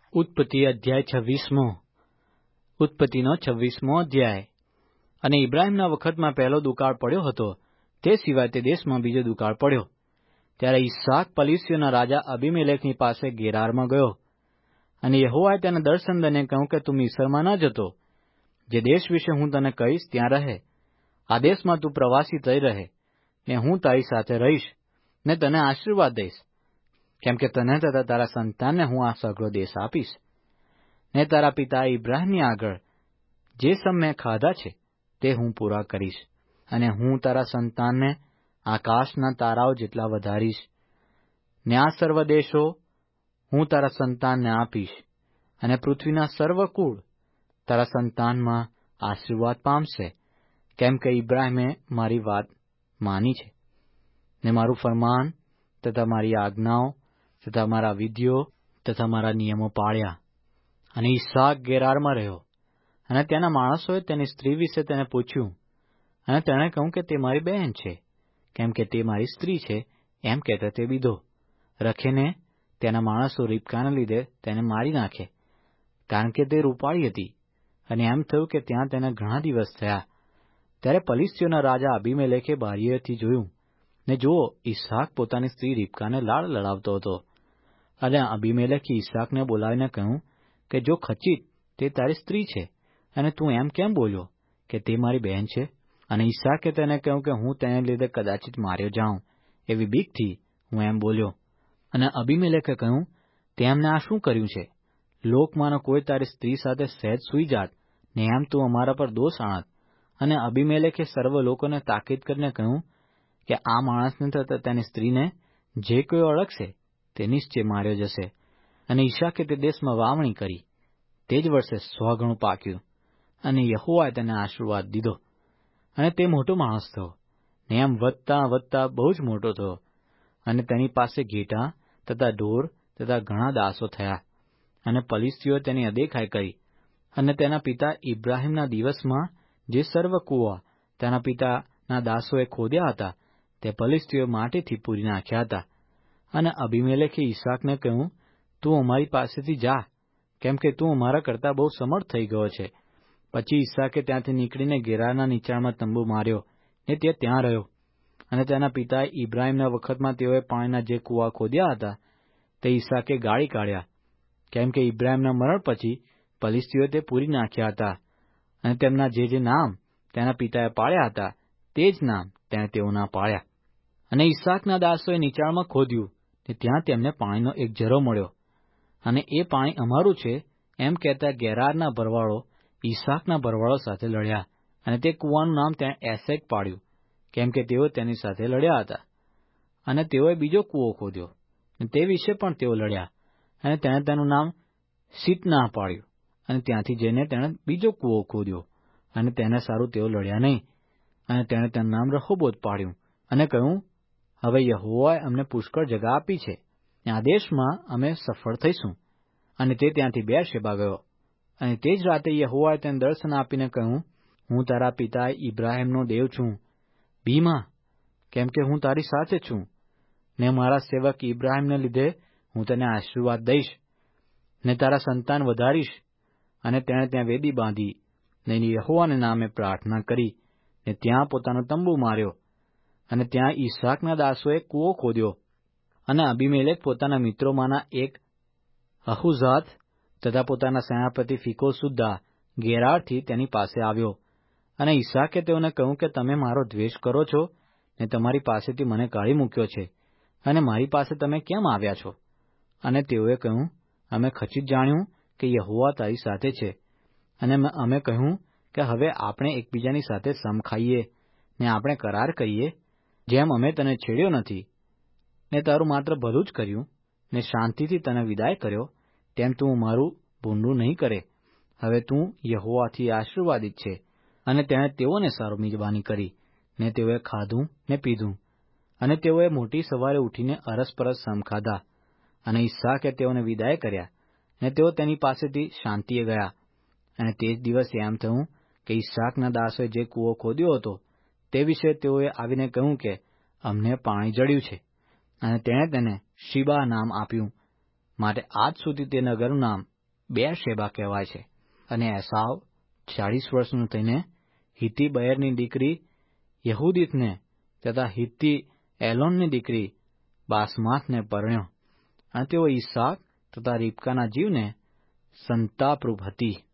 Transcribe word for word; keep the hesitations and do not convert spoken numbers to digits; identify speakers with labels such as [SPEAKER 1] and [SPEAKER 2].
[SPEAKER 1] ઉત્પત્તિ અધ્યાય છવ્વીસમો ઉત્પત્તિનો છવ્વીસમો અધ્યાય. અને ઇબ્રાહીમના વખતમાં પહેલો દુકાળ પડ્યો હતો, તે સિવાય તે દેશમાં બીજો દુકાળ પડ્યો. ત્યારે ઈસાક પલિશ્તીઓના રાજા અબીમેલેકની પાસે ગેરારમાં ગયો. અને યહોવાએ તેને દર્શન દઈને કહ્યું કે તું મિસ્રમાં ન જતો. જે દેશ વિશે હું તને કહીશ ત્યાં રહે. આ દેશમાં તું પ્રવાસી થઈ રહે, ને હું તારી સાથે રહીશ, ને તને આશીર્વાદ દઈશ, કેમ કે તને તથા તારા સંતાનને હું આ સઘળો દેશ આપીશ. ને તારા પિતા ઇબ્રાહીમની આગળ જે સમ મેં ખાધા છે તે હું પૂરા કરીશ, અને હું તારા સંતાનને આકાશના તારાઓ જેટલા વધારીશ. ને આ સર્વ દેશો હું તારા સંતાનને આપીશ, અને પૃથ્વીના સર્વ કુળ તારા સંતાનમાં આશીર્વાદ પામશે, કેમ કે ઇબ્રાહીમે મારી વાત માની છે, ને મારું ફરમાન તથા મારી આજ્ઞાઓ તથા મારા વિધિઓ તથા મારા નિયમો પાળ્યા. અને ઈસાક ગેરારમાં રહ્યો. અને ત્યાંના માણસોએ તેની સ્ત્રી વિશે તેને પૂછ્યું, અને તેણે કહ્યું કે તે મારી બહેન છે, કેમ કે તે મારી સ્ત્રી છે, એમ કહેતા તે બીધો. રખેને તેના માણસો રીબકાને લીધે તેને મારી નાખે, કારણ કે તે રૂપાળી હતી. અને એમ થયું કે ત્યાં તેને ઘણા દિવસ થયા. ત્યારે પલિશ્તીઓના રાજા અબીમેલેકે બારીએથી જોયું, ને જુઓ, ઈસાક પોતાની સ્ત્રી રીબકાને લાડ લડાવતો હતો. અને અબીમેલેકે ઈસાકને બોલાવીને કહ્યું કે જો ખચિત તે તારી સ્ત્રી છે, અને તું એમ કેમ બોલ્યો કે તે મારી બહેન છે? અને ઈસાકે તેને કહ્યું કે હું તેને લીધે કદાચિત માર્યો જાઉં, એવી બીકથી હું એમ બોલ્યો. અને અબીમેલેકે કહ્યું, તે એમને આ શું કર્યું છે? લોકમાંનો કોઈ તારી સ્ત્રી સાથે સહેજ સૂઈ જાત, ને એમ તું અમારા પર દોષ આણત. અને અબીમેલેકે સર્વ લોકોને તાકીદ કરીને કહ્યું કે આ માણસને તથા તેની સ્ત્રીને જે કોઈ ઓળખશે તે નિશ્ચય માર્યો જશે. અને ઈસાકે તે દેશમાં વાવણી કરી, તે જ વર્ષે સો ગણું પાક્યું. અને યહોવાએ તેને આશીર્વાદ દીધો. અને તે મોટો માણસ થયો, ને એમ વધતા વધતા બહુ જ મોટો થયો. અને તેની પાસે ઘેટાં તથા ઢોર તથા ઘણા દાસો થયા. અને પલિશ્તીઓએ તેની અદેખાઈ કરી. અને તેના પિતા ઇબ્રાહીમના દિવસમાં જે સર્વ કૂવા તેના પિતાના દાસોએ ખોદ્યા હતા, તે પલિશ્તીઓએ માટીથી પૂરી નાખ્યા હતા. અને અબીમેલેકે ઈસાકને કહ્યું, તું અમારી પાસેથી જા, કેમ કે તું અમારા કરતાં બહુ સમર્થ થઈ ગયો છે. પછી ઈસાકે ત્યાંથી નીકળીને ગેરારના નીચાણમાં તંબુ માર્યો, ને તે ત્યાં રહ્યો. અને તેના પિતા ઇબ્રાહીમના વખતમાં તેઓએ પાણીના જે કૂવા ખોદ્યા હતા તે ઈસાકે ગાળી કાઢ્યા, કેમ કે ઇબ્રાહીમના મરણ પછી પલિશ્તીઓએ તે પૂરી નાખ્યા હતા. અને તેમના જે જે નામ તેના પિતાએ પાળ્યા હતા તે જ નામ તેણે તેઓના પાળ્યા. અને ઈસાકના દાસોએ નીચાણમાં ખોદ્યું, ને ત્યાં તેમને પાણીનો એક ઝરો મળ્યો. અને એ પાણી અમારું છે એમ કહેતા ગેરારના ભરવાડો ઈસાકના ભરવાડો સાથે લડ્યા. અને તે કૂવાનું નામ તેણે એસેક પાડ્યું, કેમ કે તેઓ તેની સાથે લડ્યા હતા. અને તેઓએ બીજો કૂવો ખોદ્યો, અને તે વિશે પણ તેઓ લડ્યા. અને તેણે તેનું નામ શિતનાહ પાડ્યું. અને ત્યાંથી જઈને તેણે બીજો કૂવો ખોદ્યો, અને તેને સારું તેઓ લડ્યા નહીં. અને તેણે તેનું નામ રહોબોત પાડ્યું, અને કહ્યું, હવે યહોવાએ અમને પુષ્કળ જગા આપી છે, ને આ દેશમાં અમે સફળ થઈશું. અને તે ત્યાંથી બેરશેબા ગયો. અને તે જ રાતે યહોવાએ તેને દર્શન આપીને કહ્યું, હું તારા પિતા ઇબ્રાહીમનો દેવ છું, બીમા, કેમ કે હું તારી સાથે છું. ને મારા સેવક ઇબ્રાહીમને લીધે હું તને આશીર્વાદ દઈશ, ને તારા સંતાન વધારીશ. અને તેણે ત્યાં વેદી બાંધી, ને યહોવાને નામે પ્રાર્થના કરી, ને ત્યાં પોતાનો તંબુ માર્યો. અને ત્યાં ઈસાકના દાસોએ કૂવો ખોદ્યો. અને અબીમેલેક પોતાના મિત્રોમાંના એક અહુઝાત તથા પોતાના સેનાપતિ ફીકો સુદ્ધા ગેરારથી તેની પાસે આવ્યો. અને ઈસાકે તેઓને કહ્યું કે તમે મારો દ્વેષ કરો છો, ને તમારી પાસેથી મને કાઢી મૂક્યો છે, અને મારી પાસે તમે કેમ આવ્યા છો? અને તેઓએ કહ્યું, અમે ખચિત જાણ્યું કે યહોવા તારી સાથે છે. અને અમે કહ્યું કે હવે આપણે એકબીજાની સાથે સમ ખાઈએ, ને આપણે કરાર કરીએ, જેમ અમે તને છેડ્યો નથી, ને તારું માત્ર ભલું જ કર્યું, ને શાંતિથી તને વિદાય કર્યો, તેમ તું મારું ભૂંડું નહીં કરે. હવે તું યહોવાથી આશીર્વાદિત છે. અને તેણે તેઓને સારું મિજબાની કરી, ને તેઓએ ખાધું ને પીધું. અને તેઓએ મોટી સવારે ઉઠીને અરસપરસ સમ ખાધા. અને ઈસાકે તેઓને વિદાય કર્યા, ને તેઓ તેની પાસેથી શાંતિએ ગયા. અને તે જ દિવસે એમ થયું કે ઈસાકના દાસોએ જે કૂવો ખોદ્યો હતો તે વિશે તેઓએ આવીને કહ્યું કે અમને પાણી જડ્યું છે. અને તેણે તેને શિબા નામ આપ્યું, માટે આજ સુધી તે નગરનું નામ બેરશેબા કહેવાય છે. અને એસાવ ચાળીસ વર્ષનું થઈને હિત્તી બયરની દીકરી યહૂદિતને તથા હિત્તી એલોનની દીકરી બાસમાથને પરણ્યો, અને તેઓ ઈસાક તથા રિબકાના જીવને સંતાપરૂપ હતી.